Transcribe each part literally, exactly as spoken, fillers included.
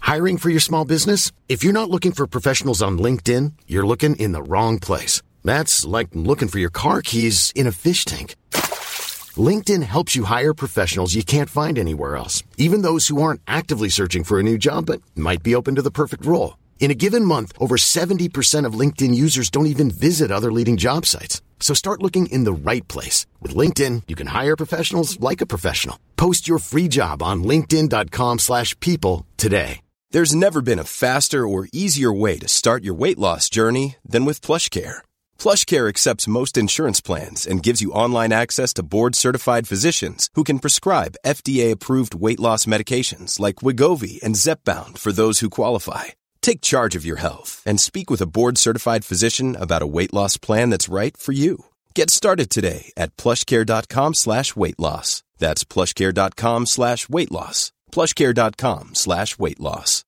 Hiring for your small business? If you're not looking for professionals on LinkedIn, you're looking in the wrong place. That's like looking for your car keys in a fish tank. LinkedIn helps you hire professionals you can't find anywhere else, even those who aren't actively searching for a new job but might be open to the perfect role. In a given month, over seventy percent of LinkedIn users don't even visit other leading job sites. So start looking in the right place. With LinkedIn, you can hire professionals like a professional. Post your free job on linkedin dot com slash people today. There's never been a faster or easier way to start your weight loss journey than with PlushCare. PlushCare accepts most insurance plans and gives you online access to board-certified physicians who can prescribe F D A-approved weight loss medications like Wegovy and Zepbound for those who qualify. Take charge of your health and speak with a board-certified physician about a weight loss plan that's right for you. Get started today at plushcare.com slash weight loss. That's plushcare.com slash weight loss. plushcare.com slash weight loss.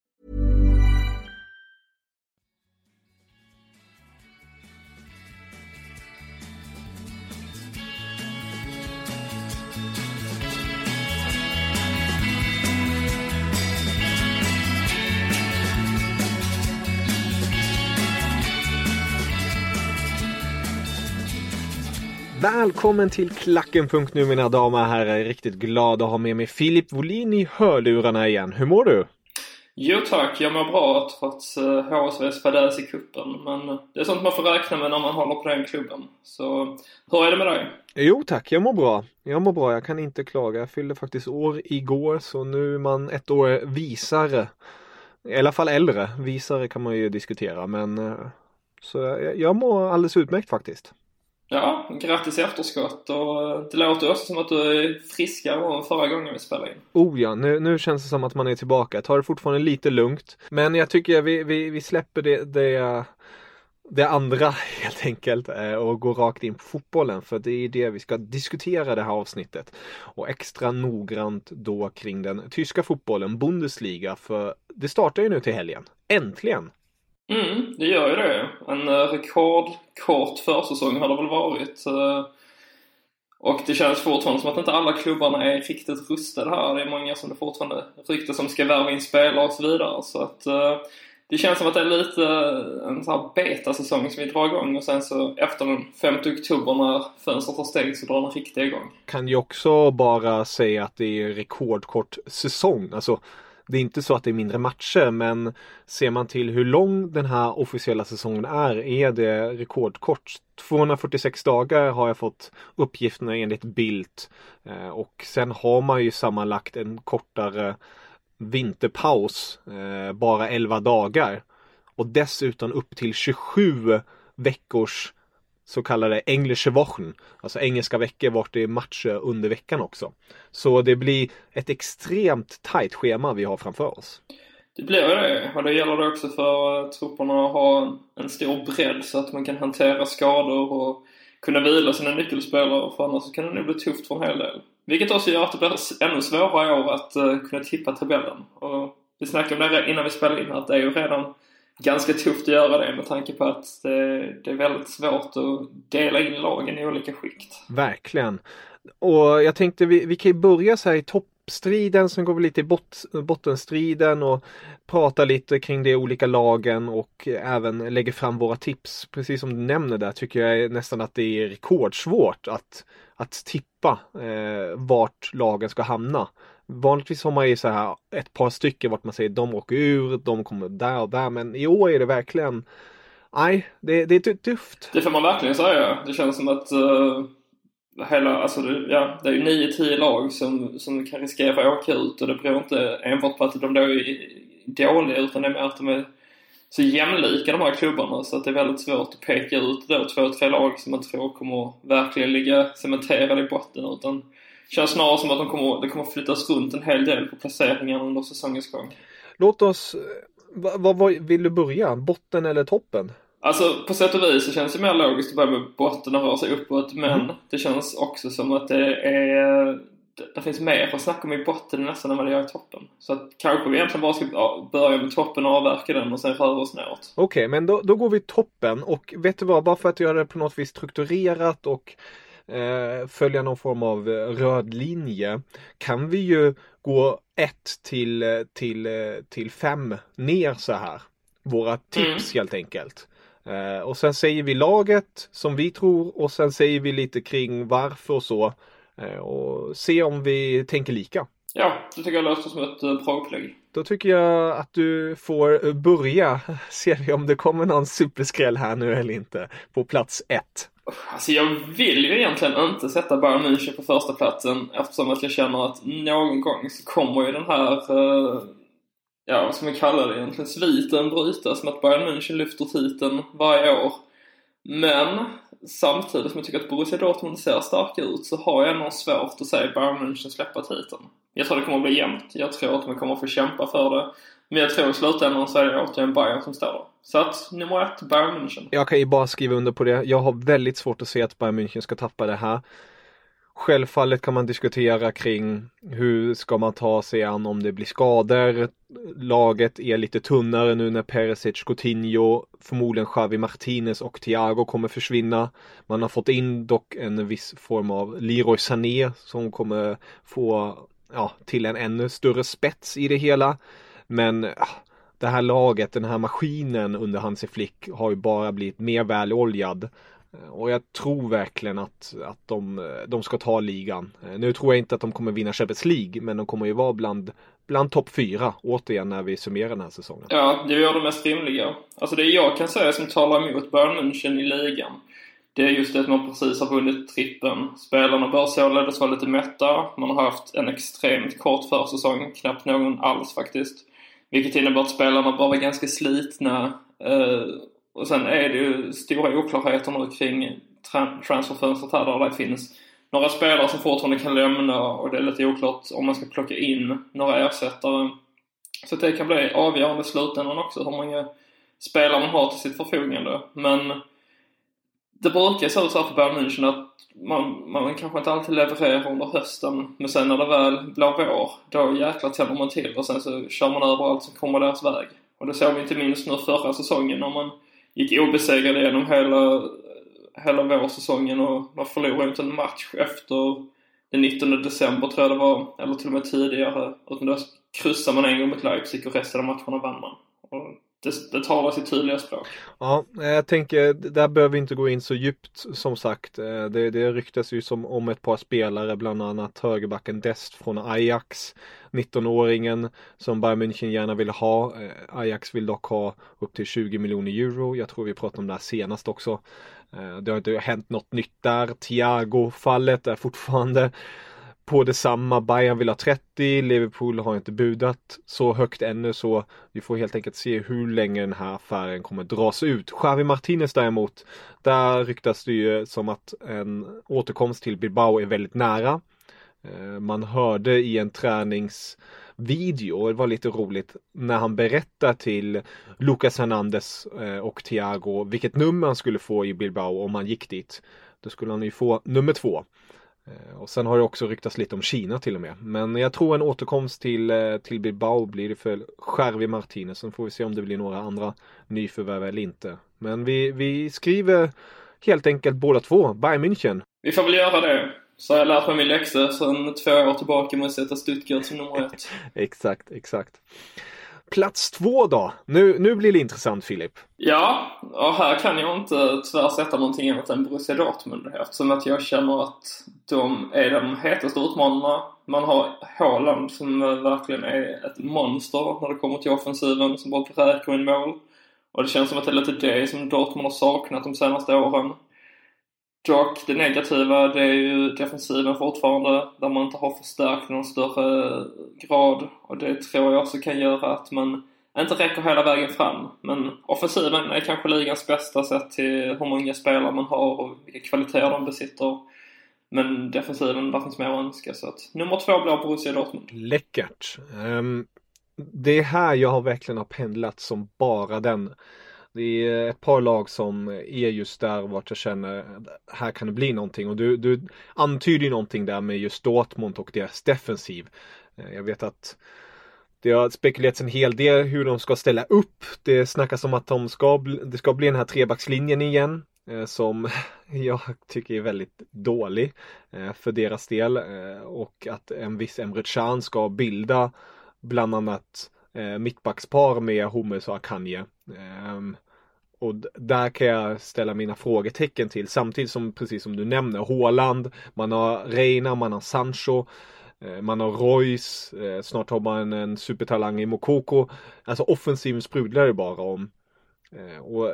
Välkommen till Klacken punkt nu mina damer och herrar. Jag är riktigt glad att ha med mig Filip Wåhlin i hörlurarna igen. Hur mår du? Jo tack, jag mår bra trots H S V:s fadäs i kuppen. Men det är sånt man får räkna med när man håller på den klubben. Så hur är det med dig? Jo tack, jag mår bra. Jag mår bra, jag kan inte klaga. Jag fyllde faktiskt år igår, så nu är man ett år visare. I alla fall äldre. Visare kan man ju diskutera, men så jag, jag mår alldeles utmärkt faktiskt. Ja, grattis i efterskott, och det låter också som att du är friskare än förra gången vi spelade in. Oh ja, nu, nu känns det som att man är tillbaka. Jag tar det fortfarande lite lugnt, men jag tycker vi, vi, vi släpper det, det, det andra helt enkelt och går rakt in på fotbollen, för det är det vi ska diskutera det här avsnittet. Och extra noggrant då kring den tyska fotbollen, Bundesliga, för det startar ju nu till helgen. Äntligen! Mm, det gör ju det. En uh, rekordkort försäsong har det väl varit. Uh, och det känns fortfarande som att inte alla klubbarna är riktigt rustade här. Det är många som det fortfarande ryktas som ska värva in spelare och så vidare. Så att uh, det känns som att det är lite uh, en sån här beta-säsong som vi drar igång. Och sen så efter den femte oktober när fönstret har stängt så drar den riktigt igång. Kan ju också bara säga att det är rekordkort säsong. Alltså... Det är inte så att det är mindre matcher, men ser man till hur lång den här officiella säsongen är, är det rekordkort. tvåhundrafyrtiosex dagar har jag fått uppgifterna enligt Bild. Och sen har man ju sammanlagt en kortare vinterpaus, bara elva dagar. Och dessutom upp till tjugosju veckors så kallade englische Wochen, alltså engelska veckor vart det är matcher under veckan också. Så det blir ett extremt tajt schema vi har framför oss. Det blir det, och det gäller det också för trupperna att ha en stor bredd så att man kan hantera skador och kunna vila sina nyckelspelare, för annars kan det nog bli tufft för en hel del. Vilket också gör att det blir ännu svårare i år att uh, kunna tippa tabellen. Och vi snackade om det innan vi spelade in, att det är ju redan ganska tufft att göra det med tanke på att det, det är väldigt svårt att dela in lagen i olika skikt. Verkligen. Och jag tänkte vi, vi kan ju börja så här i toppstriden, sen går vi lite i bot, bottenstriden och prata lite kring de olika lagen och även lägger fram våra tips. Precis som du nämner där tycker jag nästan att det är rekordsvårt att, att tippa eh, vart lagen ska hamna. Vanligtvis har man ju så här ett par stycken vart man säger de åker ur, de kommer där och där, men i år är det verkligen, nej, det, det är tufft. Det får man verkligen säga. Det känns som att uh, hela, alltså det, ja, det är ju nio tio lag som, som kan riskera att åka ut, och det beror inte enbart på att de då är dåliga, utan det är mer att de är så jämlika de här klubbarna, så att det är väldigt svårt att peka ut då två, tre lag som man tror kommer verkligen ligga cementerade i botten, utan känns snarare som att de kommer, det kommer flyttas runt en hel del på placeringar under säsongens gång. Låt oss, vad, vad, vad vill du börja? Botten eller toppen? Alltså på sätt och vis så känns det mer logiskt att börja med botten och röra sig uppåt, men mm. det känns också som att det är det, det finns mer att snacka om i botten nästan än vad det gör i toppen. Så att kanske vi egentligen bara ska börja med toppen och avverka den och sen röra oss neråt. Okej, okay, men då, då går vi toppen, och vet du vad, bara för att göra det på något vis strukturerat och eh, följa någon form av röd linje kan vi ju gå ett till, till, till fem ner så här. Våra tips mm. helt enkelt. Eh, och sen säger vi laget som vi tror och sen säger vi lite kring varför och så. Eh, och se om vi tänker lika. Ja, det tycker jag låter som ett uh, bra upplägg. Då tycker jag att du får börja. Ser vi om det kommer någon superskräll här nu eller inte. På plats ett. Alltså jag vill ju egentligen inte sätta Bayern München på första platsen. Eftersom att jag känner att någon gång så kommer ju den här... Uh, ja, vad ska man kalla det egentligen? Sviten brytas med att Bayern München lyfter titeln varje år. Men... samtidigt som jag tycker att Borussia Dortmund ser stark ut så har jag nog svårt att säga Bayern München släppa titeln. Jag tror det kommer att bli jämnt. Jag tror att man kommer att få kämpa för det. Men jag tror i slutändan så är det återigen Bayern som står där. Så att nummer ett, Bayern München. Jag kan ju bara skriva under på det. Jag har väldigt svårt att se att Bayern München ska tappa det här. Självfallet kan man diskutera kring hur ska man ta sig an om det blir skador. Laget är lite tunnare nu när Perisic, Coutinho, förmodligen Xavi Martinez och Thiago kommer försvinna. Man har fått in dock en viss form av Leroy Sané som kommer få ja, till en ännu större spets i det hela. Men ja, det här laget, den här maskinen under Hansi Flick har ju bara blivit mer väloljad. Och jag tror verkligen att, att de, de ska ta ligan. Nu tror jag inte att de kommer vinna Champions League, men de kommer ju vara bland, bland topp fyra återigen när vi summerar den här säsongen. Ja, det gör det mest rimliga. Alltså det jag kan säga som talar emot Bayern München i ligan, det är just det att man precis har vunnit trippen. Spelarna bör således vara lite mätta. Man har haft en extremt kort försäsong, knappt någon alls faktiskt. Vilket innebär att spelarna bara var ganska slitna. Eh, och sen är det ju stora oklarheter nu kring tra- transferfönstret här, där det finns några spelare som fortfarande kan lämna och det är lite oklart om man ska plocka in några ersättare. Så det kan bli avgörande i slutändan också hur många spelare man har till sitt förfogande. Men det brukar se ut så här för Bayern München att man, man kanske inte alltid levererar under hösten. Men sen när det väl blir vår, då jäklar tänder man till och sen så kör man över allt som kommer deras väg. Och det såg vi inte minst nu förra säsongen när man gick obesegrad genom hela, hela vårsäsongen och man förlorade inte en match efter den nittonde december tror jag det var, eller till och med tidigare. Utan då kryssade man en gång mot Leipzig och resten av matcherna vann man. Och det, det talar sitt tydliga språk. Ja, jag tänker, där behöver vi inte gå in så djupt som sagt. Det, det ryktas ju som om ett par spelare, bland annat högerbacken Dest från Ajax, nittonåringen som Bayern München gärna vill ha. Ajax vill dock ha upp till tjugo miljoner euro. Jag tror vi pratade om det här senast också. Det har inte hänt något nytt där. Thiago-fallet är fortfarande på detsamma. Bayern vill ha trettio, Liverpool har inte budat så högt ännu, så vi får helt enkelt se hur länge den här affären kommer dras ut. Xavi Martinez däremot, där ryktas det ju som att en återkomst till Bilbao är väldigt nära. Man hörde i en träningsvideo, det var lite roligt, när han berättar till Lucas Hernandez och Thiago vilket nummer han skulle få i Bilbao om han gick dit. Då skulle han ju få nummer två. Och sen har det också ryktats lite om Kina till och med. Men jag tror en återkomst till, till Bilbao blir det för Xavi Martinez. Sen får vi se om det blir några andra nyförvärv eller inte. Men vi, vi skriver helt enkelt båda två, Bayern München. Vi får väl göra det. Så jag har lärt mig min läxa sedan två år tillbaka med att sätta Stuttgart som nummer ett. Exakt, exakt. Plats två då. Nu, nu blir det intressant, Filip. Ja, och här kan jag inte tyvärr sätta någonting annat än Borussia Dortmund. Eftersom att jag känner att de är de hetaste utmanarna. Man har Haaland som verkligen är ett monster när det kommer till offensiven, som bara räcker in mål. Och det känns som att det är lite det som Dortmund har saknat de senaste åren. Dock, det negativa, det är ju defensiven fortfarande, där man inte har förstärkt någon större grad. Och det tror jag också kan göra att man inte räcker hela vägen fram. Men offensiven är kanske ligans bästa sett till hur många spelare man har och vilka kvaliteter de besitter. Men defensiven, där finns mer att önska. Så att nummer två blir Borussia Dortmund. Läckert. Um, det är här jag har verkligen har pendlat som bara den. Det är ett par lag som är just där vart jag känner här kan det bli någonting. Och du, du antyder ju någonting där med just Dortmund och deras defensiv. Jag vet att det har spekulerats en hel del hur de ska ställa upp. Det snackas om att de ska, det ska bli den här trebackslinjen igen. eh, som jag tycker är väldigt dålig eh, för deras del eh, och att en viss Emre Can ska bilda bland annat eh, mittbackspar med Hummels och Akanji. Eh, och d- där kan jag ställa mina frågetecken till, samtidigt som, precis som du nämner, Haaland, man har Reina, man har Sancho, eh, man har Royce, eh, snart har man en supertalang i Mokoko. Alltså offensiven sprudlar det bara om. Eh, och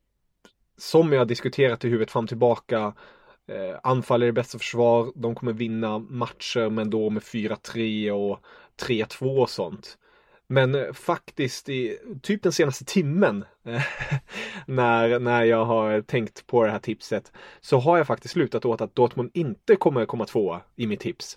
som jag har diskuterat i huvudet fram tillbaka, eh, anfall är det bästa försvar, de kommer vinna matcher men då med fyra tre och tre två och sånt. Men eh, faktiskt i typ den senaste timmen eh, när, när jag har tänkt på det här tipset, så har jag faktiskt slutat åt att Dortmund inte kommer komma tvåa i mitt tips.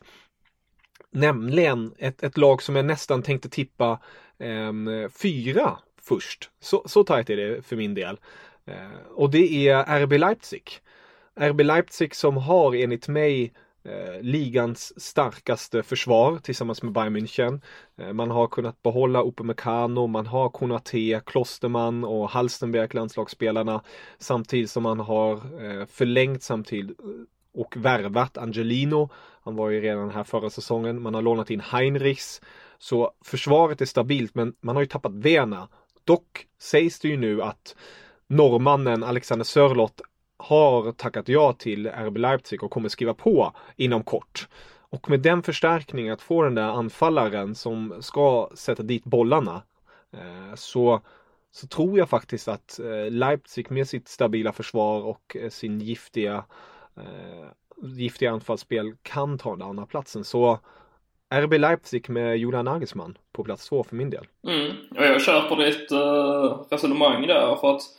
Nämligen ett, ett lag som jag nästan tänkte tippa eh, fyra först. Så, så tajt är det för min del. Eh, och det är R B Leipzig. R B Leipzig som har enligt mig eh, ligans starkaste försvar tillsammans med Bayern München. Eh, man har kunnat behålla Upamecano, man har Konaté, Klosterman och Halstenberg, landslagsspelarna, samtidigt som man har eh, förlängt samtidigt och värvat Angelino. Han var ju redan här förra säsongen. Man har lånat in Heinrichs. Så försvaret är stabilt, men man har ju tappat Werner. Dock sägs det ju nu att norrmannen Alexander Sörloth har tackat ja till R B Leipzig och kommer skriva på inom kort. Och med den förstärkningen, att få den där anfallaren som ska sätta dit bollarna, eh, så, så tror jag faktiskt att eh, Leipzig med sitt stabila försvar och eh, sin giftiga eh, giftiga anfallsspel kan ta den andra platsen. Så R B Leipzig med Julian Nagelsmann på plats två för min del. Mm. Och jag köper ditt uh, resonemang där, för att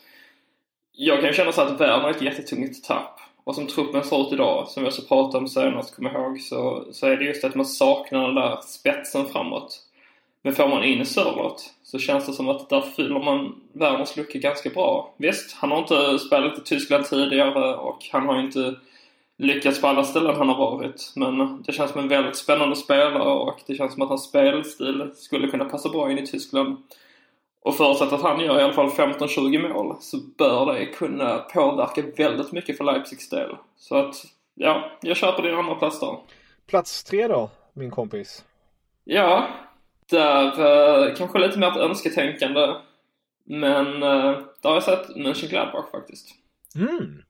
jag kan känna så att Werner är ett jättetungt tapp. Och som truppen ser ut idag, som jag så pratade om senast, kommer jag ihåg, så, så är det just att man saknar den där spetsen framåt. Men får man in Sörloth så känns det som att där fyller man Werners lucka ganska bra. Visst, han har inte spelat i Tyskland tidigare och han har inte lyckats på alla ställen han har varit. Men det känns som en väldigt spännande spelare och det känns som att hans spelstil skulle kunna passa bra in i Tyskland. Och förutsatt att han gör i alla fall femton tjugo mål, så bör det kunna påverka väldigt mycket för Leipzigs del. Så att, ja, jag köper din andra plats då. Plats tre då, min kompis? Ja, där eh, kanske lite mer ett önsketänkande. Men eh, där har jag sett Mönchengladbach faktiskt. Mm.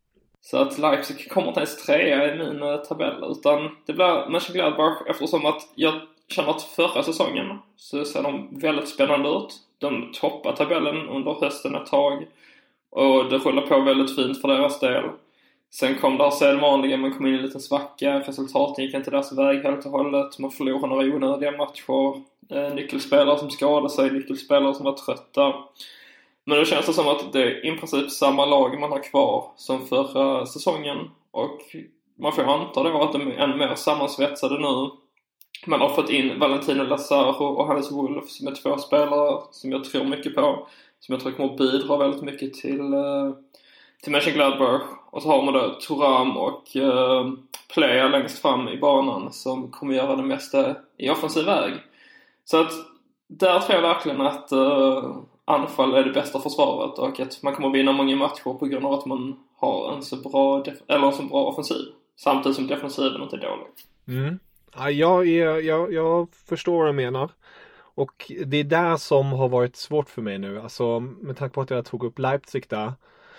Så att Leipzig kommer inte ens trea i min eh, tabell, utan det blir Mönchengladbach, eftersom att jag känner att förra säsongen så ser de väldigt spännande ut. De toppar tabellen under hösten ett tag och det rullar på väldigt fint för deras del. Sen kom det här sedvanliga, man kom in i en liten svacka, resultaten gick inte deras väg helt och hållet, man förlorade några onödiga matcher, eh, nyckelspelare som skadade sig, nyckelspelare som var trötta. Men det känns det som att det är i princip samma lag man har kvar som förra säsongen, och man får anta då att de är ännu mer sammansvetsade nu. Man har fått in Valentino Lazaro och Hannes Wolf som är två spelare som jag tror mycket på, som jag tror kommer att bidra väldigt mycket till, uh, till Mönchengladbach. Och så har man då Thuram och uh, Plea längst fram i banan som kommer göra det mesta i offensiv väg. Så att där tror jag verkligen att uh, anfall är det bästa försvaret och att man kommer att vinna många matcher på grund av att man har en så bra, def- eller en så bra offensiv, samtidigt som defensiven inte är dålig. Mm. Ja, jag, är, jag, jag förstår vad jag menar. Och det är där som har varit svårt för mig nu. Alltså med tanke på att jag tog upp Leipzig där,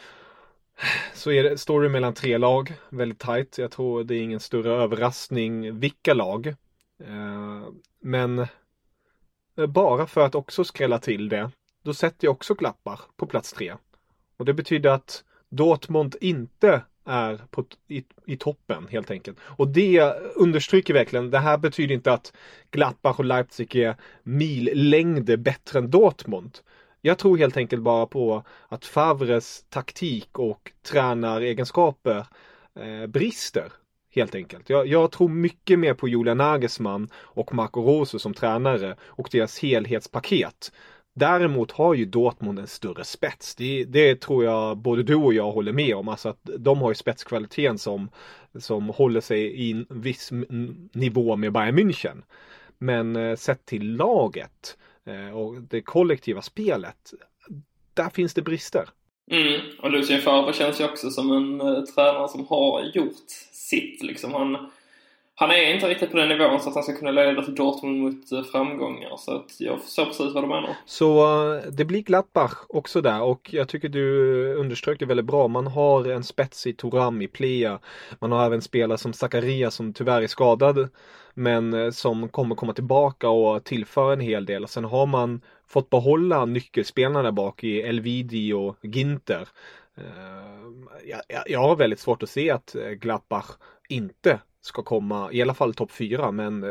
så är det, står det mellan tre lag. Väldigt tajt. Jag tror det är ingen större överraskning vilka lag. Eh, men bara för att också skrälla till det, då sätter jag också Gladbach på plats tre. Och det betyder att Dortmund inte är på, i, i toppen helt enkelt. Och det understryker verkligen, det här betyder inte att Gladbach och Leipzig är millängder bättre än Dortmund. Jag tror helt enkelt bara på att Favres taktik och tränaregenskaper eh, brister helt enkelt. Jag, jag tror mycket mer på Julian Nagelsmann och Marco Rose som tränare och deras helhetspaket. Däremot har ju Dortmund en större spets. Det, det tror jag både du och jag håller med om. Alltså att de har ju spetskvaliteten som, som håller sig i en viss nivå med Bayern München. Men eh, sett till laget eh, och det kollektiva spelet, där finns det brister. Mm, och Lucien Favre känns ju också som en uh, tränare som har gjort sitt. Liksom. Han, han är inte riktigt på den nivån så att han ska kunna leda till Dortmund mot uh, framgångar. Så att jag förstår precis vad du menar. Så uh, det blir Gladbach också där. Och jag tycker du underströk det väldigt bra. Man har en spets i Thuram, i Plea. Man har även spelare som Zakaria som tyvärr är skadad. Men uh, som kommer komma tillbaka och tillföra en hel del. Och sen har man fått behålla nyckelspelarna där bak i Elvidi och Ginter. Jag, jag, jag har väldigt svårt att se att Gladbach inte ska komma, i alla fall topp fyra, men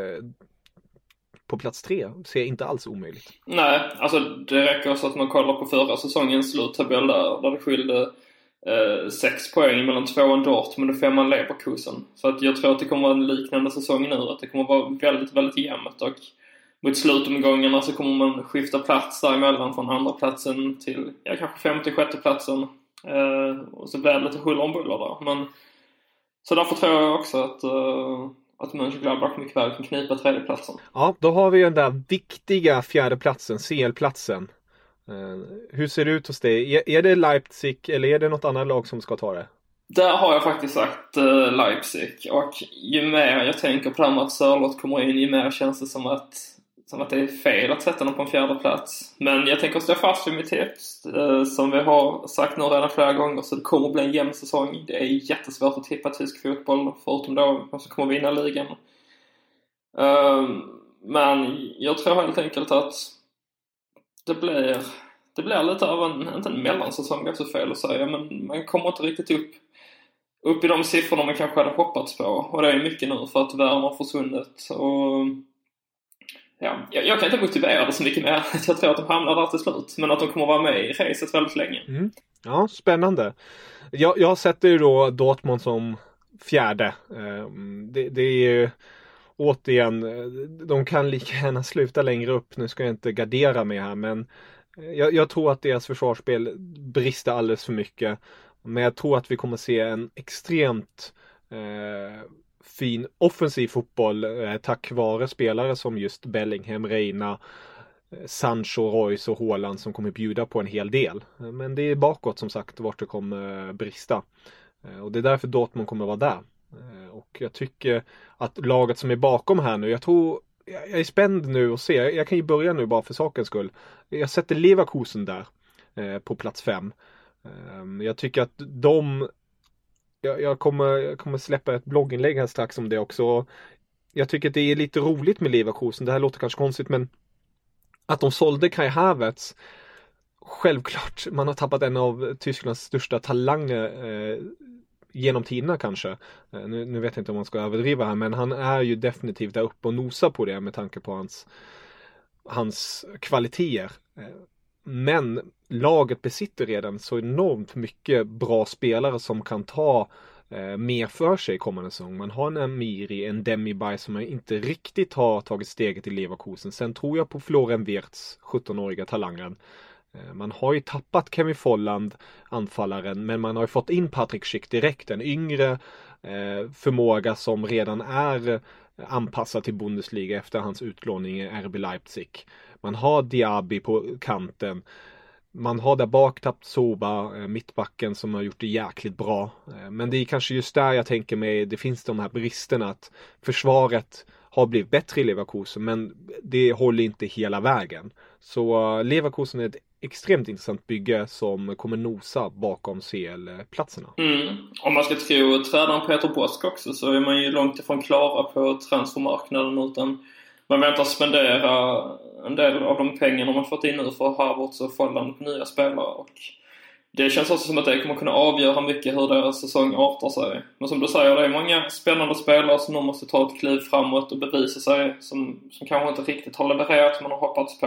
på plats tre ser inte alls omöjligt. Nej, alltså det räcker så att man kollar på förra säsongens sluttabell där, där det skilde eh, sex poäng mellan tvåan Dortmund och femman Leverkusen. Så att jag tror att det kommer vara en liknande säsong nu, att det kommer vara väldigt, väldigt jämnt och mot slutomgångarna så kommer man skifta plats däremellan från andra platsen till ja, kanske femte, sjätte platsen. Eh, och så blir det lite huller om buller där. Men, så därför tror jag också att, uh, att Mönchengladbach mycket väl kan knipa tredje platsen. Ja, då har vi den där viktiga fjärde platsen, C L-platsen. Uh, hur ser det ut hos dig? Är, är det Leipzig eller är det något annat lag som ska ta det? Där har jag faktiskt sagt uh, Leipzig. Och ju mer jag tänker på det här med att Sörlott kommer in, ju mer känns det som att Som att det är fel att sätta dem på en fjärde plats. Men jag tänker stå fast vid mitt tips. Eh, som vi har sagt nu redan flera gånger. Så det kommer att bli en jämn säsong. Det är jättesvårt att tippa tysk fotboll. Förutom då de som kommer vinna ligan. Eh, men jag tror helt enkelt att det blir, det blir lite av en, inte en mellansäsong. Det är så fel att säga. Men man kommer inte riktigt upp, upp i de siffrorna man kanske hade hoppats på. Och det är mycket nu för att världen har försvunnit. Och ja, jag, jag kan inte motivera det så mycket mer. Jag tror att de hamnar där till slut. Men att de kommer vara med i racet väldigt länge. Mm. Ja, spännande. Jag, jag sätter ju då Dortmund som fjärde. Det, det är ju återigen, de kan lika gärna sluta längre upp. Nu ska jag inte gardera mig här, men jag, jag tror att deras försvarsspel brister alldeles för mycket. Men jag tror att vi kommer se en extremt eh, fin offensiv fotboll eh, tack vare spelare som just Bellingham, Reina, eh, Sancho, Royce och Haaland som kommer bjuda på en hel del. Eh, men det är bakåt som sagt vart det kommer eh, brista. Eh, och det är därför Dortmund kommer vara där. Eh, och jag tycker att laget som är bakom här nu, jag tror, jag, jag är spänd nu och ser, jag kan ju börja nu bara för sakens skull. Jag sätter Leverkusen där eh, på plats fem. Eh, jag tycker att de Jag, jag, kommer, jag kommer släppa ett blogginlägg här strax om det också. Jag tycker att det är lite roligt med Leverkusen. Det här låter kanske konstigt, men att de sålde Kai Havertz, självklart, man har tappat en av Tysklands största talanger eh, genom tiderna kanske. Eh, nu, nu vet jag inte om man ska överdriva här, men han är ju definitivt där uppe och nosar på det med tanke på hans, hans kvaliteter. Eh, Men laget besitter redan så enormt mycket bra spelare som kan ta eh, mer för sig kommande säsong. Man har en Amiri, en Demirbay som inte riktigt har tagit steget i Leverkusen. Sen tror jag på Florian Wirtz, sjuttonåriga talangen. Eh, man har ju tappat Kevin Folland, anfallaren, men man har ju fått in Patrick Schick direkt, en yngre eh, förmåga som redan är anpassad till Bundesliga efter hans utlåning i R B Leipzig. Man har Diaby på kanten. Man har där bak Tapsoba, mittbacken, som har gjort det jäkligt bra. Men det är kanske just där jag tänker mig, det finns de här bristerna att försvaret har blivit bättre i Leverkusen, men det håller inte hela vägen. Så Leverkusen är ett extremt intressant bygge som kommer nosa bakom C L-platserna. Mm. Om man ska tro tränaren Peter Bosk också, så är man ju långt ifrån klara på transfermarknaden, utan man väntar spendera en del av de pengarna man fått in nu för Havertz och Folland nya spelare. Och det känns också som att det kommer kunna avgöra mycket hur deras säsong artar sig. Men som du säger, det är många spännande spelare som nu måste ta ett kliv framåt och bevisa sig, som, som kanske inte riktigt har levererat som man har hoppats på.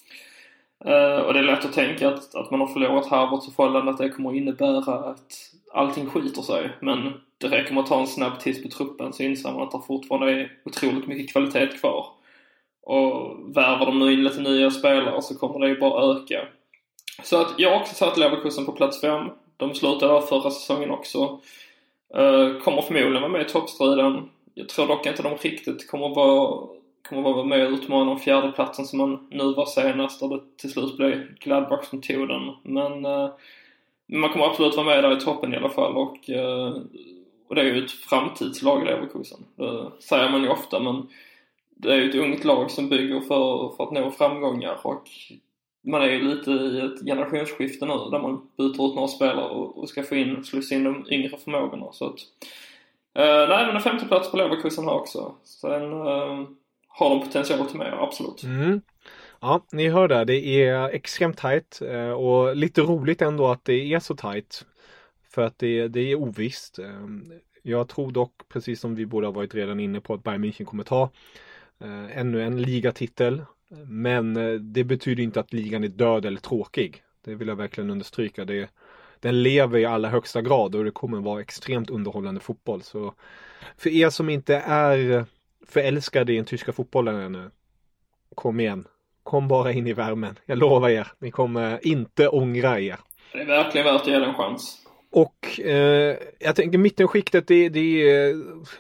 Uh, och det är lätt att tänka att, att man har förlorat Havertz och Folland, att det kommer att innebära att allting skiter sig. Men det räcker med att ta en snabb titt på truppen, så inser man att det fortfarande är otroligt mycket kvalitet kvar. Och värvar de nu in lite nya spelare så kommer det ju bara öka. Så att jag har också satt Leverkusen på plats fem. De slutade där förra säsongen också. Uh, kommer förmodligen vara med i toppstriden. Jag tror dock inte de riktigt kommer vara, kommer vara med och utmana om fjärde platsen som man nu var senast, där det till slut blev Gladbach som tog den. Men, uh, man kommer absolut vara med där i toppen i alla fall. Och, och det är ju ett framtidslag i Leverkusen. Det säger man ju ofta, men det är ju ett ungt lag som bygger för, för att nå framgångar. Och man är ju lite i ett generationsskifte nu där man byter ut några spelare och, och ska få in, slussa in de yngre förmågorna. Så att, eh, nej, men en femte plats på Leverkusen har också. Sen eh, har de potential till mer, absolut. Mm. Ja, ni hör det. Det är extremt tajt och lite roligt ändå att det är så tajt. För att det, det är ovisst. Jag tror dock, precis som vi båda har varit redan inne på, att Bayern München kommer ta eh, ännu en ligatitel. Men det betyder inte att ligan är död eller tråkig. Det vill jag verkligen understryka. Det, den lever i allra högsta grad och det kommer vara extremt underhållande fotboll. Så för er som inte är förälskade i den tyska fotbollen ännu, kom igen. Kom bara in i värmen. Jag lovar er. Ni kommer inte ångra er. Det är verkligen värt att ge en chans. Och eh, jag tänker mittenskiktet, det, det är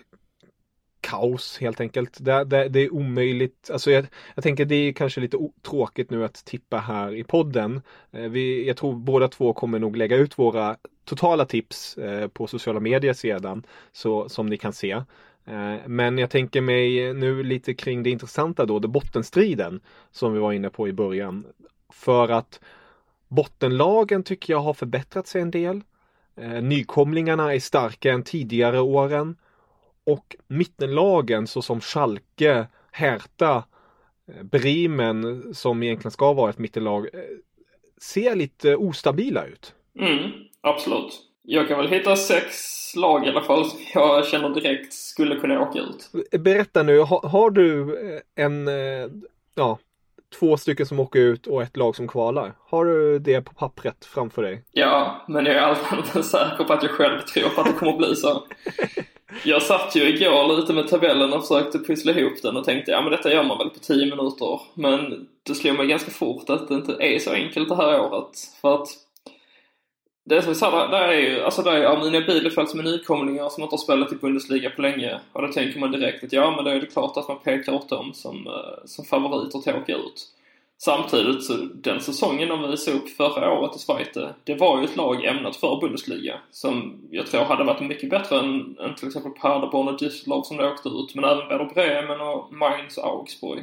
kaos helt enkelt. Det, det, det är omöjligt. Alltså jag, jag tänker det är kanske lite o- tråkigt nu att tippa här i podden. Eh, vi, jag tror båda två kommer nog lägga ut våra totala tips eh, på sociala medier sedan. Så, som ni kan se. Men jag tänker mig nu lite kring det intressanta då, det bottenstriden som vi var inne på i början. För att bottenlagen tycker jag har förbättrat sig en del. Nykomlingarna är starkare än tidigare åren. Och mittenlagen såsom Schalke, Hertha, Bremen som egentligen ska vara ett mittenlag ser lite ostabila ut. Mm, absolut. Jag kan väl hitta sex lag i alla fall som jag känner direkt skulle kunna åka ut. Berätta nu, har, har du en, ja, två stycken som åker ut och ett lag som kvalar? Har du det på pappret framför dig? Ja, men jag är alltid säker på att jag själv tror på att det kommer att bli så. Jag satt ju igår lite med tabellen och försökte pussla ihop den och tänkte, ja men detta gör man väl på tio minuter. Men det slog mig ganska fort att det inte är så enkelt det här året. För att det som vi sa, där är ju alltså där är Arminia Bielefeld som är nykomlingar som inte har spelat i Bundesliga på länge. Och då tänker man direkt att ja, men då är det klart att man pekar åt dem som, som favoriter till att åka ut. Samtidigt så den säsongen de visade upp förra året i Schweiz, det var ju ett lag ämnat för Bundesliga som jag tror hade varit mycket bättre än, än till exempel Paderborn och Düsseldorf som de åkte ut, men även Werder Bremen och Mainz och Augsburg.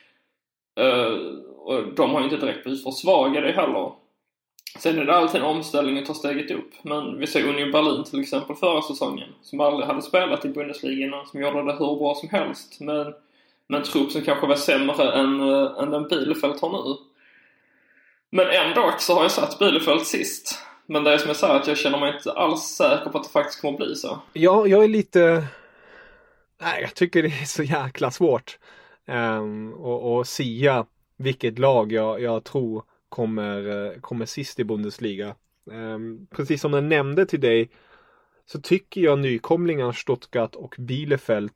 Uh, och de har ju inte direkt blivit försvagade heller. Sen är det alltid en omställning att ta steget upp. Men vi ser Union Berlin till exempel förra säsongen, som aldrig hade spelat i Bundesliga innan, som gjorde det hur bra som helst. Men Men en trupp som kanske var sämre än, äh, än den Bielefeld har nu. Men ändå så har jag satt Bielefeld sist. Men det är som jag sa, att jag känner mig inte alls säker på att det faktiskt kommer att bli så. Ja, jag är lite... Nej, jag tycker det är så jäkla svårt. Um, och, och sia vilket lag jag, jag tror kommer, kommer sist i Bundesliga. Um, precis som jag nämnde till dig så tycker jag nykomlingarna Stuttgart och Bielefeld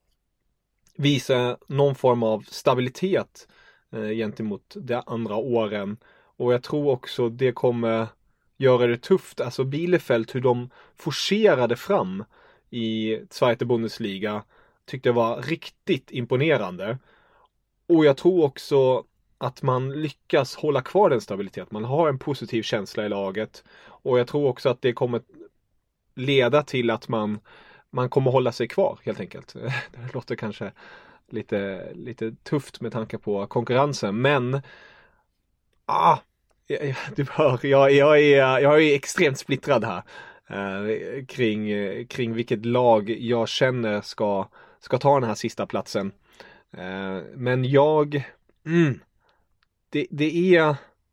visa någon form av stabilitet eh, gentemot de andra åren. Och jag tror också det kommer göra det tufft. Alltså Bielefeld, hur de forcerade fram i Zweite Bundesliga tyckte jag var riktigt imponerande. Och jag tror också att man lyckas hålla kvar den stabiliteten. Man har en positiv känsla i laget. Och jag tror också att det kommer leda till att man Man kommer hålla sig kvar helt enkelt. Det låter kanske lite, lite tufft med tanke på konkurrensen. Men ah, jag, du hör, jag, jag, är, jag är extremt splittrad här. Eh, kring, kring vilket lag jag känner ska, ska ta den här sista platsen. Eh, men jag... Mm, det, det är...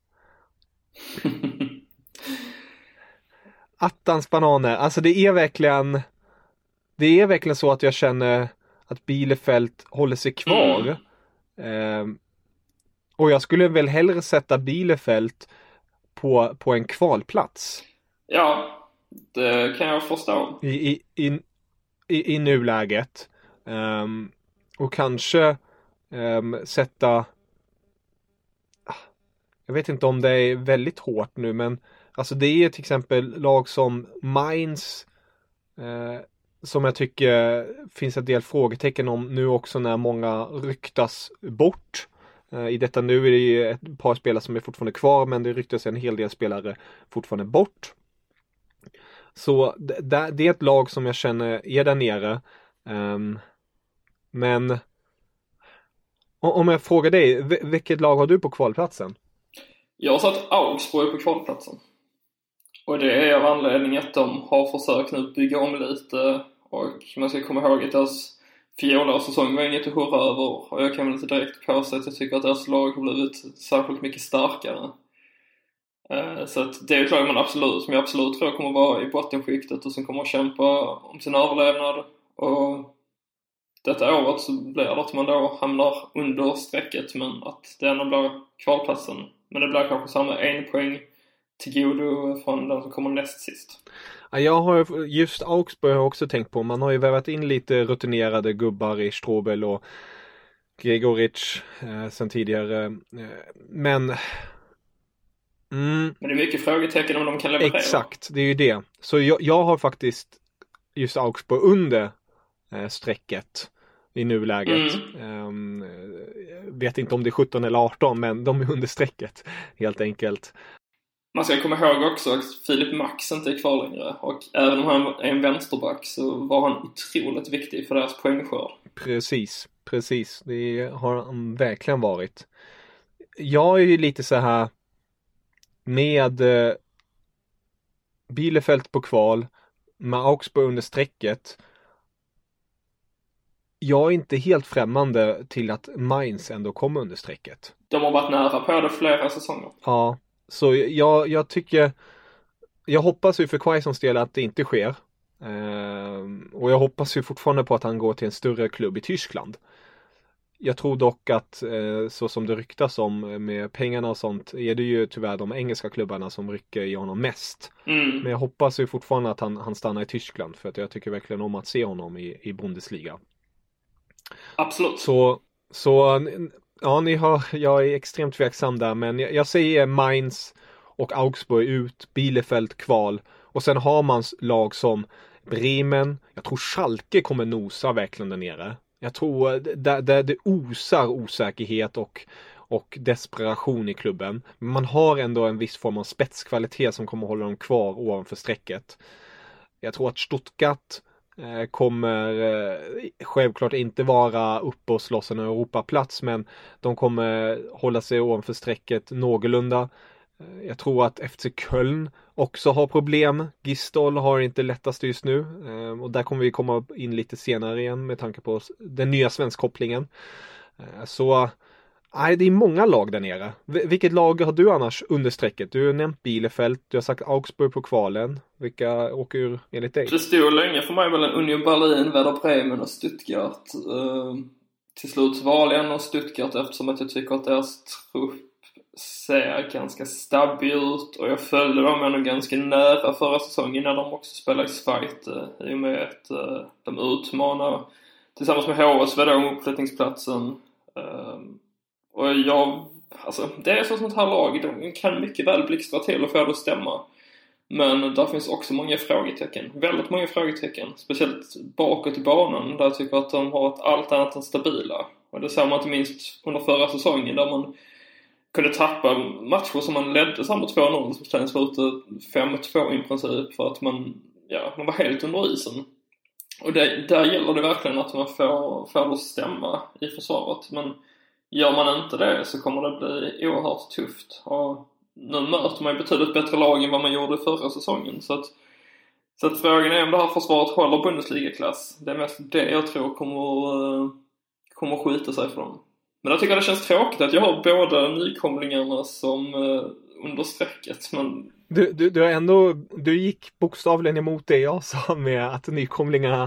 Attans bananer. Alltså det är verkligen... Det är verkligen så att jag känner att Bielefeld håller sig kvar. Mm. Eh, och jag skulle väl hellre sätta Bielefeld på, på en kvalplats. Ja, det kan jag förstå. I, i, i, i, i nuläget. Eh, och kanske eh, sätta... Jag vet inte om det är väldigt hårt nu, men alltså det är till exempel lag som Mainz... Eh, som jag tycker finns en del frågetecken om nu också när många ryktas bort. I detta nu är det ett par spelare som är fortfarande kvar, men det ryktas en hel del spelare fortfarande bort. Så det, det är ett lag som jag känner är där nere. Um, men om jag frågar dig, vilket lag har du på kvalplatsen? Jag har satt Augsburg på kvalplatsen. Och det är av anledning att de har försökt nu bygga om lite. Och man ska komma ihåg att deras fjolårssäsong var inget att hurra över. Och jag kan väl inte direkt påstå att jag tycker att deras lag har blivit särskilt mycket starkare. Uh, så att det är ett lag man absolut, som jag absolut tror kommer vara i bottenskiktet och som kommer att kämpa om sin överlevnad. Och detta året så blir det att man då hamnar under strecket, men att det ändå blir kvalplatsen. Men det blir kanske samma en poäng till godo från den som kommer näst sist. Ja, jag har just Augsburg har jag också tänkt på. Man har ju vävat in lite rutinerade gubbar i Strobel och Gregoric eh, sen tidigare. Eh, men... Mm, men det är mycket frågetecken om de kan leverera. Exakt, det är ju det. Så jag, jag har faktiskt just Augsburg under eh, strecket i nuläget. Mm. Um, vet inte om det är sjutton eller arton, men de är under strecket helt enkelt. Man ska komma ihåg också att Filip Max inte är kvar längre. Och även om han är en vänsterback så var han otroligt viktig för deras poängskörd. Precis, precis. Det har han verkligen varit. Jag är ju lite så här med eh, Bielefeld på kval, med Augsburg under strecket. Jag är inte helt främmande till att Mainz ändå kommer under strecket. De har varit nära på det flera säsonger. Ja, så jag, jag tycker, jag hoppas ju för Quaisons del att det inte sker. Ehm, och jag hoppas ju fortfarande på att han går till en större klubb i Tyskland. Jag tror dock att eh, så som det ryktas om med pengarna och sånt är det ju tyvärr de engelska klubbarna som rycker i honom mest. Mm. Men jag hoppas ju fortfarande att han, han stannar i Tyskland, för att jag tycker verkligen om att se honom i, i Bundesliga. Absolut. Så, så ja, ni har, jag är extremt tveksam där, men jag, jag säger Mainz och Augsburg ut, Bielefeld kval, och sen har man lag som Bremen. Jag tror Schalke kommer nosa verkligen där nere. Jag tror där, där det osar osäkerhet och, och desperation i klubben. Men man har ändå en viss form av spetskvalitet som kommer hålla dem kvar ovanför strecket. Jag tror att Stuttgart eh, kommer eh, självklart inte vara uppe och slåss en Europaplats, men de kommer hålla sig ovanför strecket någorlunda. Jag tror att F C Köln också har problem. Gistol har inte lättast just nu. Och där kommer vi komma in lite senare igen med tanke på den nya svenskkopplingen. Så nej, det är många lag där nere. Vilket lag har du annars under strecket? Du har nämnt Bielefeld, du har sagt Augsburg på kvalen. Vilka åker ur enligt dig? Det stod länge för mig mellan Union Berlin, Werder Bremen och Stuttgart. Uh, till slut valde jag nog Stuttgart eftersom att jag tycker att deras trupp ser ganska stabil ut, och jag följde dem ändå ganska nära förra säsongen när de också spelade i Schweiz, uh, i och med att uh, de utmanar tillsammans med H S V då om uppflyttningsplatsen. Uh, och jag, alltså det är så sånt här lag, de kan mycket väl blixtra till och få det att stämma, men där finns också många frågetecken, väldigt många frågetecken, speciellt bakåt i banan där jag tycker att de har varit allt annat än stabila. Och det ser man inte minst under förra säsongen där man kunde tappa matcher som man ledde samma två noll som sen slutade fem två i princip, för att man, ja, man var helt under isen. Och det, där gäller det verkligen att man får, får att stämma i försvaret. Men gör man inte det så kommer det bli oerhört tufft. Och nu möter man ju betydligt bättre lag än vad man gjorde förra säsongen. Så att, så att frågan är om det här försvaret håller Bundesliga-klass. Det är mest det jag tror kommer, kommer skita sig för dem. Men jag tycker det känns tråkigt att jag har båda nykomlingarna som uh, under strecket. Men... Du, du, du, har ändå, du gick bokstavligen emot det jag sa med att nykomlingarna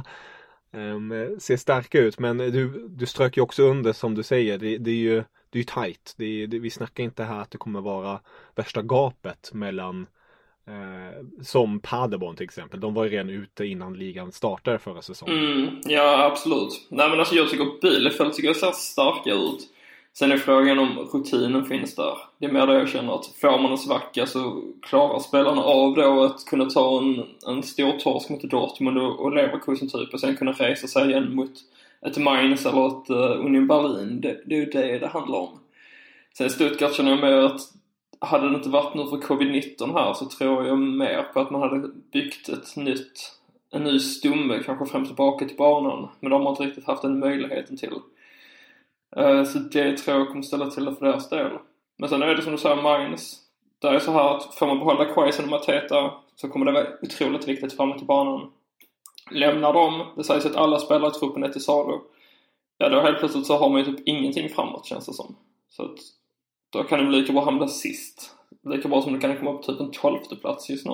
um, ser starka ut. Men du, du strök ju också under, som du säger. Det, det är ju det är tajt. Det är, det, vi snackar inte här att det kommer vara värsta gapet mellan eh, som Paderborn till exempel. De var ju redan ute innan ligan startade förra säsongen. Mm, ja, absolut. Nej, men alltså jag tycker att Bielefeld tycker ser starka ut. Sen är frågan om rutinen finns där. Det är mer det jag känner, att får man en svacka så klarar spelarna av då att kunna ta en, en stor torsk mot Dortmund och, och Leverkusen typ, och sen kunna resa sig igen mot ett Mainz eller ett uh, Union Berlin. Det, det är ju det det handlar om. Sen Stuttgart känner jag med att hade det inte varit nu för covid nitton här så tror jag mer på att man hade byggt ett nytt, en ny stomme, kanske främst tillbaka till banan. Men de har inte riktigt haft den möjligheten till. Uh, så det tror jag kommer ställa till det för deras del. Men sen är det som du säger, Magnus. Det är så här att får man behålla Quaison och Mateta så kommer det vara otroligt viktigt framåt till banan. Lämnar dem, det sägs att alla spelare i truppen är till salu. Ja, då helt plötsligt så har man ju typ ingenting framåt, känns det som. Så att då kan de lika bra hamna sist. Lika bra som det kan komma upp typ en tolfte plats just nu.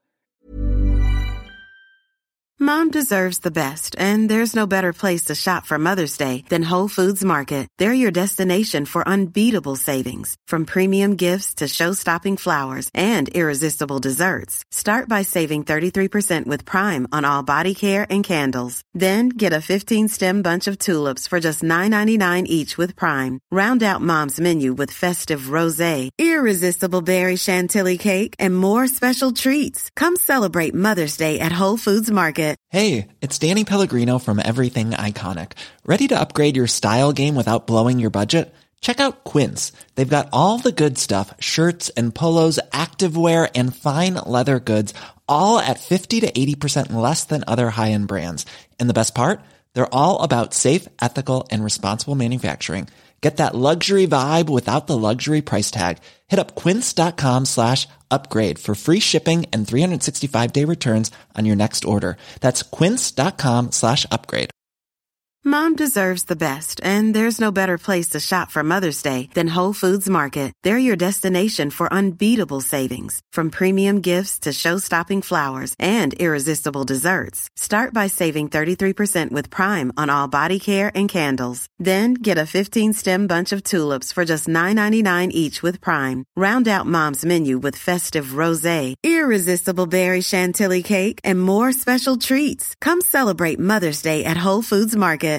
Mom deserves the best, and there's no better place to shop for Mother's Day than Whole Foods Market. They're your destination for unbeatable savings, from premium gifts to show-stopping flowers and irresistible desserts. Start by saving thirty-three percent with Prime on all body care and candles. Then get a fifteen-stem bunch of tulips for just nine ninety-nine each with Prime. Round out Mom's menu with festive rosé, irresistible berry chantilly cake, and more special treats. Come celebrate Mother's Day at Whole Foods Market. Hey, it's Danny Pellegrino from Everything Iconic. Ready to upgrade your style game without blowing your budget? Check out Quince. They've got all the good stuff, shirts and polos, activewear, and fine leather goods, all at fifty to eighty percent less than other high-end brands. And the best part? They're all about safe, ethical, and responsible manufacturing. Get that luxury vibe without the luxury price tag. Hit up quince.com slash upgrade for free shipping and three sixty-five day returns on your next order. That's quince.com slash upgrade. Mom deserves the best, and there's no better place to shop for Mother's Day than Whole Foods Market. They're your destination for unbeatable savings, from premium gifts to show-stopping flowers and irresistible desserts. Start by saving thirty-three percent with Prime on all body care and candles. Then get a fifteen-stem bunch of tulips for just nine ninety-nine each with Prime. Round out Mom's menu with festive rosé, irresistible berry chantilly cake, and more special treats. Come celebrate Mother's Day at Whole Foods Market.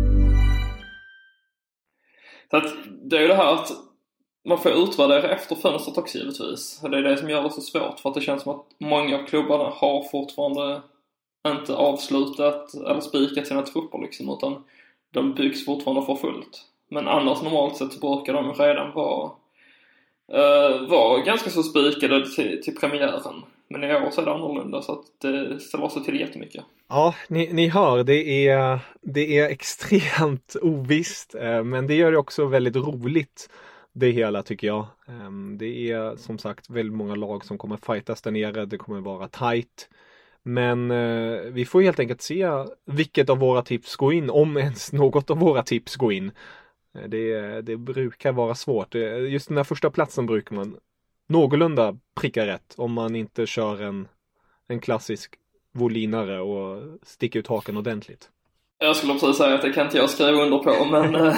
Så att det är ju det här att man får utvärdera efter fönstret också givetvis. Och det är det som gör det så svårt, för att det känns som att många av klubbarna har fortfarande inte avslutat eller spikat sina trupper liksom, utan de byggs fortfarande för fullt. Men annars normalt sett så brukar de redan vara, uh, vara ganska så spikade till, till premiären. Men i år så är det annorlunda, så att det ställer sig till jättemycket. Ja, ni, ni hör, det är, det är extremt ovisst, men det gör det också väldigt roligt, det hela tycker jag. Det är som sagt väldigt många lag som kommer fightas där nere, det kommer vara tight. Men vi får helt enkelt se vilket av våra tips går in, om ens något av våra tips går in. Det, det brukar vara svårt. Just den här första platsen brukar man någorlunda pricka rätt om man inte kör en, en klassisk volinare och sticker ut haken ordentligt. Jag skulle precis säga att det kan inte jag skriva under på, men uh,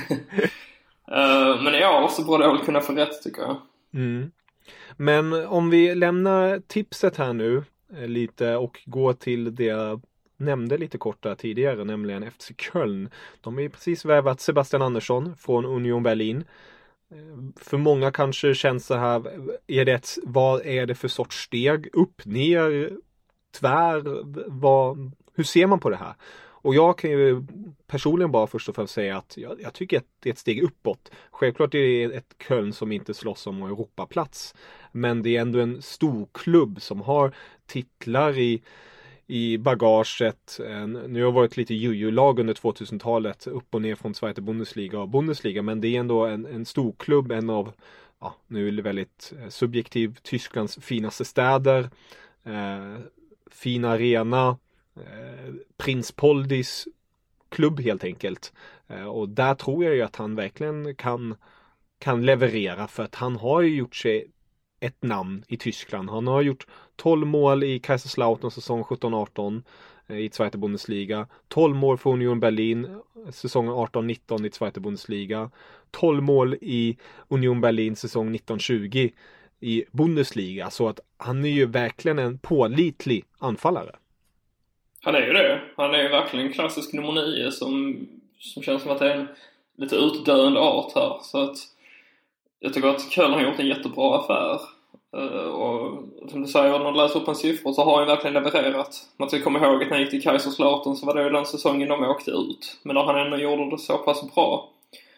men ja, så borde jag väl kunna få rätt tycker jag. Mm. Men om vi lämnar tipset här nu lite och går till det jag nämnde lite korta tidigare, nämligen F C Köln. De har ju precis värvat Sebastian Andersson från Union Berlin. För många kanske känns så här, är det, vad är det för sorts steg? Upp, ner, tvär? Vad, hur ser man på det här? Och jag kan ju personligen bara först och främst säga att jag, jag tycker att det är ett steg uppåt. Självklart är det ett Köln som inte slåss om Europaplats. Men det är ändå en stor klubb som har titlar i i bagaget. Nu har det varit lite jujulag under tvåtusentalet, upp och ner från Zweite Bundesliga och Bundesliga, men det är ändå en, en stor klubb, en av, ja, nu är det väldigt subjektiv, Tysklands finaste städer, eh, fin arena, eh, Prins Poldis klubb helt enkelt. Eh, och där tror jag ju att han verkligen kan, kan leverera, för att han har ju gjort sig ett namn i Tyskland. Han har gjort tolv mål i Kaiserslautern säsong sjutton arton i Zweite Bundesliga. tolv mål för Union Berlin säsongen arton nitton i Zweite Bundesliga. tolv mål i Union Berlin säsong nitton tjugo i Bundesliga. Så att han är ju verkligen en pålitlig anfallare. Han är ju det. Han är ju verkligen en klassisk nummer nio som, som känns som att det är en lite utdöende art här. Så att jag tycker att Köln har gjort en jättebra affär. Uh, och som du säger, när man läser upp en siffror så har han verkligen levererat. Man ska komma ihåg att när han gick till Kaiserslautern så var det ju den säsongen de åkte ut. Men när han ändå gjorde det så pass bra.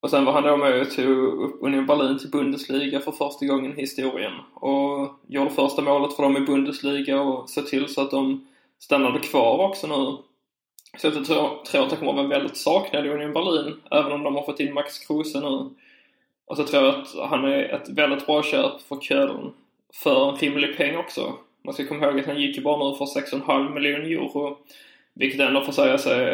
Och sen var han då med och tog upp Union Berlin till Bundesliga för första gången i historien. Och gjorde första målet för dem i Bundesliga och så till så att de stannade kvar också nu. Så jag tror, tror att det kommer att vara väldigt saknad i Union Berlin, även om de har fått in Max Kruse nu. Och så tror jag att han är ett väldigt bra köp för Köln för en rimlig peng också. Man ska komma ihåg att han gick ju bara nu för sex komma fem miljoner euro. Vilket ändå får säga sig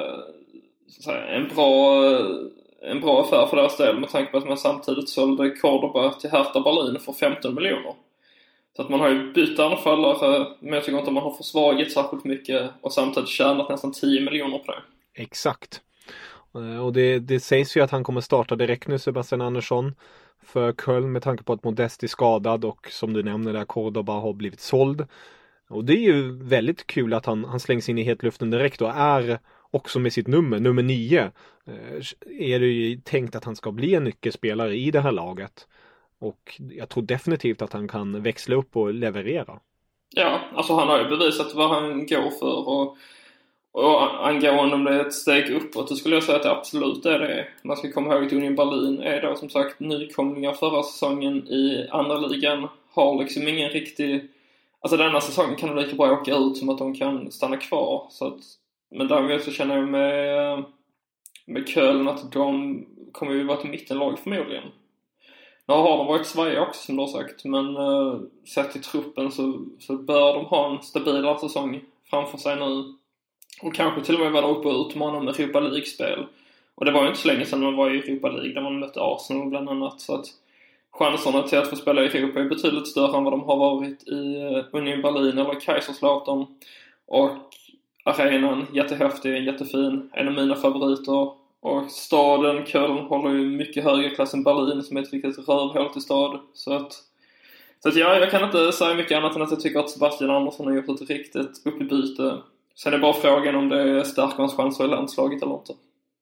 en bra, en bra affär för deras del, med tanke på att man samtidigt sålde Cordoba till Hertha Berlin för femton miljoner. Så att man har ju bytt anfallare, men jag tycker inte att man har försvagit särskilt mycket och samtidigt tjänat nästan tio miljoner på det. Exakt. Och det, det sägs ju att han kommer starta direkt nu, Sebastian Andersson, för Köln, med tanke på att Modest är skadad och som du nämner där Cordoba har blivit såld. Och det är ju väldigt kul att han, han slängs in i hetluften direkt och är också med sitt nummer, nummer nio, är det ju tänkt att han ska bli en nyckelspelare i det här laget. Och jag tror definitivt att han kan växla upp och leverera. Ja, alltså han har ju bevisat vad han går för och, och angående om det är ett steg uppåt, så skulle jag säga att det absolut är det. Man ska komma ihåg att Union Berlin är då som sagt nykomlingar förra säsongen i andra ligan. Har liksom ingen riktig... Alltså denna säsongen kan de lika bra åka ut som att de kan stanna kvar. Så att, men därmed så känner jag med, med Köln att de kommer ju vara ett mittenlag förmodligen. Nu har de varit svajiga också som du har sagt, men uh, sett till truppen så, så bör de ha en stabilare säsong framför sig nu. Och kanske till och med vara uppe och utmana med Europa League-spel. Och det var ju inte så länge sedan man var i Europa League där man mötte Arsenal bland annat. Så att chanserna till att få spela i Europa är betydligt större än vad de har varit i Union Berlin eller Kaiserslautern. Och arenan, jättehäftig, jättefin, en av mina favoriter. Och staden, Köln, håller ju mycket högre klass än Berlin som är ett riktigt rövhål till stad. Så att, så att ja, jag kan inte säga mycket annat än att jag tycker att Sebastian Andersson har gjort ett riktigt uppbyte. Sen är bara frågan om det stärker hans chanser i landslaget eller inte.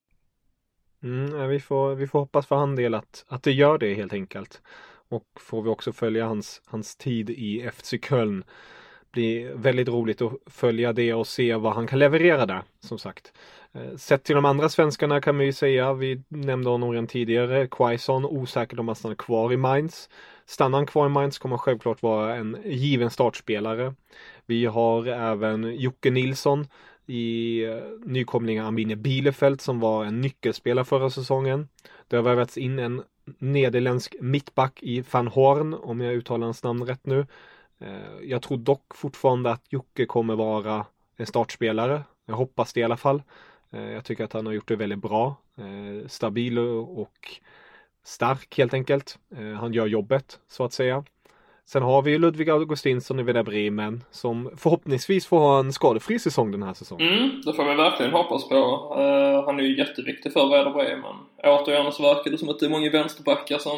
Mm, vi, får, vi får hoppas för hans del att, att det gör det helt enkelt. Och får vi också följa hans, hans tid i F C Köln. Blir väldigt roligt att följa det och se vad han kan leverera där, som sagt. Sett till de andra svenskarna kan man ju säga, vi nämnde honom redan tidigare, Quaison, osäkert om han stannar kvar i Mainz. Stannar han kvar i Mainz kommer han självklart vara en given startspelare. Vi har även Jocke Nilsson i nykomlingen Arminia Bielefeld som var en nyckelspelare förra säsongen. Det har värvats in en nederländsk mittback i Van Horn, om jag uttalar hans namn rätt nu. Jag tror dock fortfarande att Jocke kommer vara en startspelare. Jag hoppas det i alla fall. Jag tycker att han har gjort det väldigt bra. Stabil och stark helt enkelt. Han gör jobbet så att säga. Sen har vi Ludvig Augustinsson i Werder Bremen som förhoppningsvis får ha en skadefri säsong den här säsongen. Mm, det får vi verkligen hoppas på. Uh, han är ju jätteviktig för Werder Bremen. Återigen så verkar det som att det är många vänsterbackar som,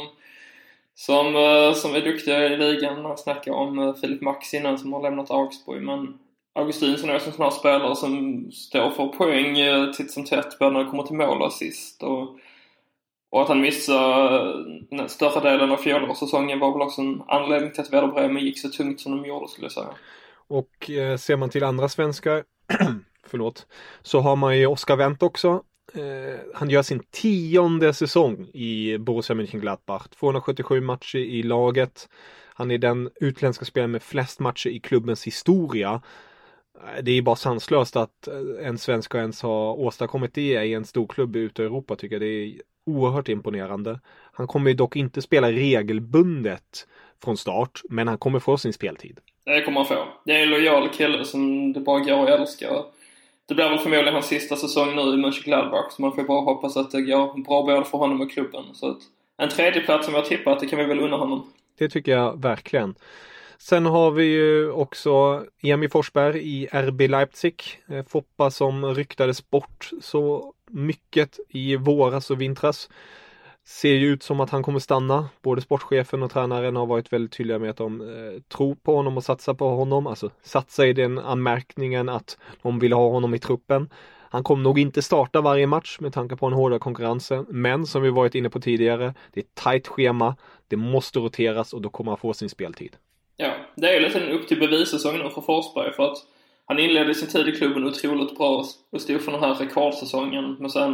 som, uh, som är duktiga i ligan. Man snackar om uh, Filip Max innan som har lämnat Augsburg. Men Augustinsson är en sån här spelare som står för poäng uh, titt som tätt både när det kommer till mål och assist. Och Och att han missade större delen av fjolårssäsongen var väl också en anledning till att Werder Bremen gick så tungt som de gjorde, skulle jag säga. Och eh, ser man till andra svenskar förlåt, så har man ju Oscar Wendt också. Eh, han gör sin tionde säsong i Borussia Mönchengladbach. tvåhundrasjuttiosju matcher i laget. Han är den utländska spelaren med flest matcher i klubbens historia. Det är bara sanslöst att en svensk ens har åstadkommit det i en stor klubb ute i Europa, tycker jag. Det är oerhört imponerande. Han kommer ju dock inte spela regelbundet från start, men han kommer få sin speltid. Det kommer han få. Det är en lojal kille som det bara går att älska. Det blir väl förmodligen hans sista säsong nu i Mönchengladbach, så man får bara hoppas att det går bra både för honom och klubben. Så att en tredje plats som jag tippar att det kan vi väl unna honom. Det tycker jag verkligen. Sen har vi ju också Emil Forsberg i R B Leipzig. Foppa som ryktades bort så mycket i våras och vintras. Ser ju ut som att han kommer stanna. Både sportchefen och tränaren har varit väldigt tydliga med att de eh, tror på honom och satsar på honom. Alltså satsa i den anmärkningen att de vill ha honom i truppen. Han kommer nog inte starta varje match med tanke på den hårda konkurrensen. Men som vi varit inne på tidigare, det är ett tajt schema. Det måste roteras och då kommer han få sin speltid. Ja, det är ju lite en upp till bevissäsong nu för Forsberg, för att han inledde sin tid i klubben otroligt bra och stod för den här rekordsäsongen, men sen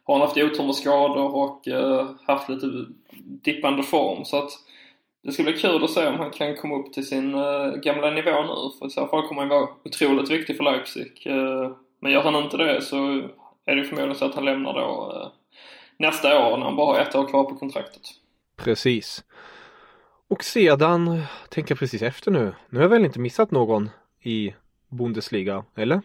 har han haft otur med skador och uh, haft lite dippande form. Så att det skulle bli kul att se om han kan komma upp till sin uh, gamla nivå nu. För i så fall kommer han vara otroligt viktig för Leipzig. Uh, men gör han inte det så är det förmodligen så att han lämnar då uh, nästa år när han bara har ett år kvar på kontraktet. Precis. Och sedan, tänker jag precis efter nu. Nu har jag väl inte missat någon i Bundesliga, eller?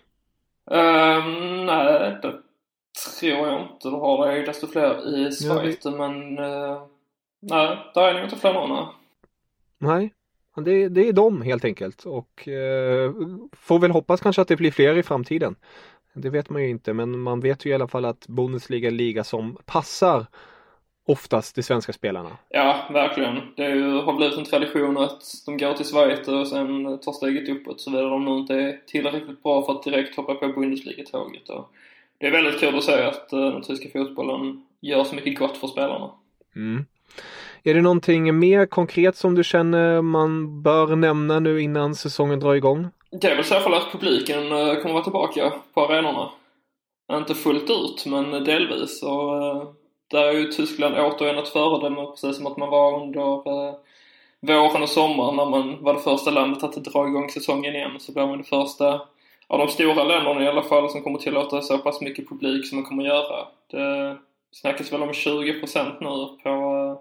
Um, nej, det tror jag inte. Då har det ju desto fler i Schweiz. Ja, vi... Men uh, nej, där är nog inte fler någon. Nej, det, det är de helt enkelt. Och uh, får väl hoppas kanske att det blir fler i framtiden. Det vet man ju inte, men man vet ju i alla fall att Bundesliga är en liga som passar oftast de svenska spelarna. Ja, verkligen. Det är ju, har blivit en tradition att de går till Schweiz och sen tar steget uppåt, så vidare de nu inte är tillräckligt bra för att direkt hoppa på Bundesliga-tåget. Och det är väldigt kul att säga att uh, den tyska fotbollen gör så mycket gott för spelarna. Mm. Är det någonting mer konkret som du känner man bör nämna nu innan säsongen drar igång? Det är väl så fall att publiken uh, kommer vara tillbaka på arenorna. Inte fullt ut, men delvis. Och uh, där är ju Tyskland återigen ett föredöme, precis som att man var under uh, våren och sommaren när man var det första landet att dra igång säsongen igen. Så blir man det första av de stora länderna i alla fall som kommer tillåta så pass mycket publik som man kommer göra. Det snackas väl om tjugo procent nu på, uh,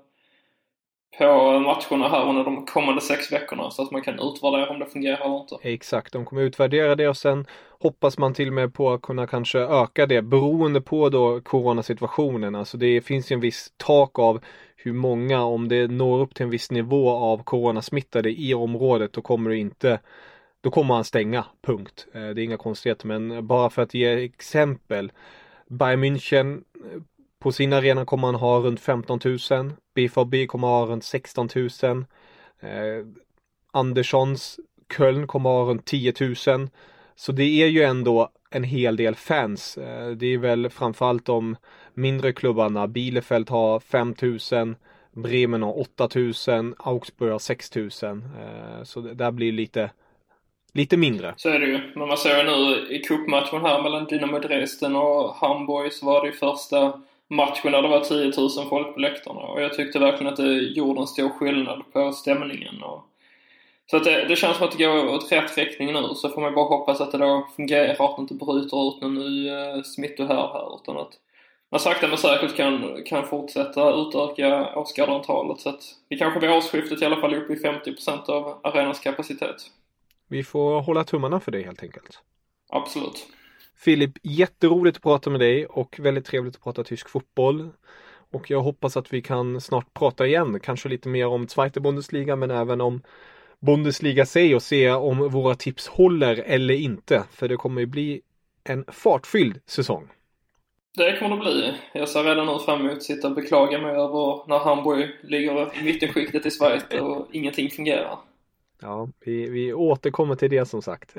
på matcherna här under de kommande sex veckorna, så att man kan utvärdera om det fungerar eller inte. Exakt, de kommer utvärdera det och sen hoppas man till och med på att kunna kanske öka det beroende på då coronasituationen. Alltså det finns ju en viss tak av hur många, om det når upp till en viss nivå av coronasmittade i området, då kommer det inte, då kommer man stänga, punkt. Det är inga konstigheter, men bara för att ge exempel, Bayern München på sin arena kommer man ha runt femton tusen. B V B kommer ha runt sexton tusen. Eh, Anderssons Köln kommer ha runt tio tusen. Så det är ju ändå en hel del fans. Eh, det är väl framförallt de mindre klubbarna. Bielefeld har fem tusen. Bremen har åtta tusen. Augsburg har sex tusen. Eh, så det där blir lite... Lite mindre. Så är det ju. Men man ser ju nu i cupmatchen här mellan Dynamo Dresden och Hamburg, så var det ju första matchen där det var tio tusen folk på läktarna. Och jag tyckte verkligen att det gjorde en stor skillnad på stämningen. Och så att det, det känns som att det går åt rätt riktning nu. Så får man bara hoppas att det då fungerar, att det inte bryter ut någon ny uh, smittohärd här. Utan att man sakta men säkert kan, kan fortsätta utöka åskådarantalet. Så att vi kanske vid årsskiftet i alla fall är uppe i femtio procent av arenans kapacitet. Vi får hålla tummarna för det helt enkelt. Absolut. Filip, jätteroligt att prata med dig och väldigt trevligt att prata tysk fotboll. Och jag hoppas att vi kan snart prata igen. Kanske lite mer om Zweite Bundesliga, men även om Bundesliga sig och se om våra tips håller eller inte. För det kommer ju bli en fartfylld säsong. Det kommer det bli. Jag ser redan nu fram emot att sitta och beklaga mig över när Hamburg ligger i mittenskiktet i Schweiz och ingenting fungerar. Ja, vi, vi återkommer till det som sagt.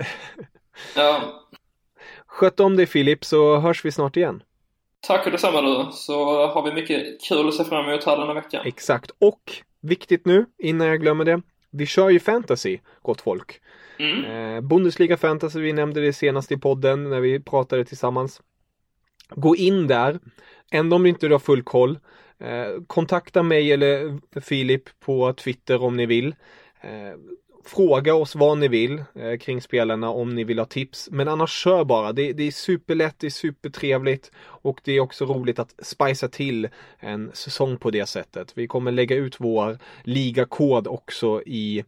Ja. Sköt om dig Filip, så hörs vi snart igen. Tack och detsamma du, så har vi mycket kul att se fram emot här den här veckan. Exakt, och viktigt nu, innan jag glömmer det, vi kör ju fantasy, gott folk. Mm. Eh, Bundesliga fantasy, vi nämnde det senast i podden när vi pratade tillsammans. Gå in där, ändå om du inte har full koll. Eh, kontakta mig eller Filip på Twitter om ni vill. Eh, Fråga oss vad ni vill eh, kring spelarna om ni vill ha tips. Men annars kör bara. Det, det är superlätt, det är supertrevligt. Och det är också roligt att spicea till en säsong på det sättet. Vi kommer lägga ut vår ligakod också i,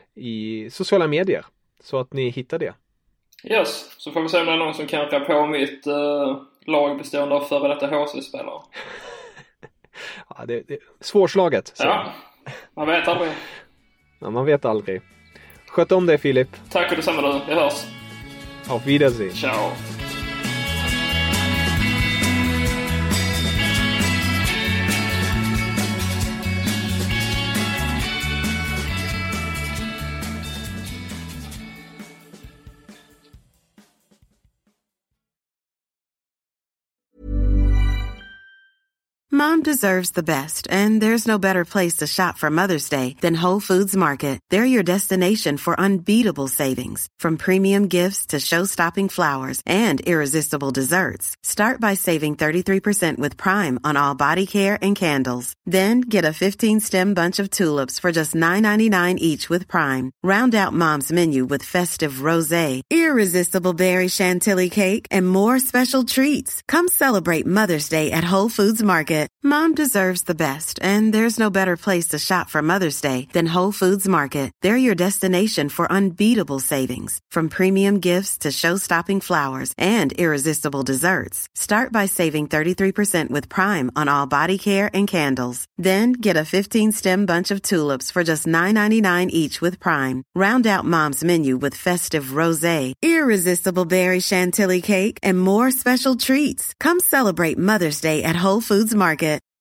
i sociala medier. Så att ni hittar det. Yes, så får vi se om det är någon som kan rappa på mitt uh, lag bestående av före detta H C-spelare. Ja, det, det är svårslaget. Så. Ja, man vet aldrig. Ja, man vet aldrig. Sköt om dig Filip. Tack och detsamma du, vi hörs. Auf Wiedersehen. Ciao. Mom deserves the best, and there's no better place to shop for Mother's Day than Whole Foods Market. They're your destination for unbeatable savings, from premium gifts to show-stopping flowers and irresistible desserts. Start by saving thirty-three percent with Prime on all body care and candles. Then get a fifteen-stem bunch of tulips for just nine ninety-nine each with Prime. Round out Mom's menu with festive rosé, irresistible berry chantilly cake, and more special treats. Come celebrate Mother's Day at Whole Foods Market. Mom deserves the best, and there's no better place to shop for Mother's Day than Whole Foods Market. They're your destination for unbeatable savings, from premium gifts to show-stopping flowers and irresistible desserts. Start by saving thirty-three percent with Prime on all body care and candles. Then get a fifteen-stem bunch of tulips for just nine ninety-nine each with Prime. Round out Mom's menu with festive rosé, irresistible berry chantilly cake, and more special treats. Come celebrate Mother's Day at Whole Foods Market.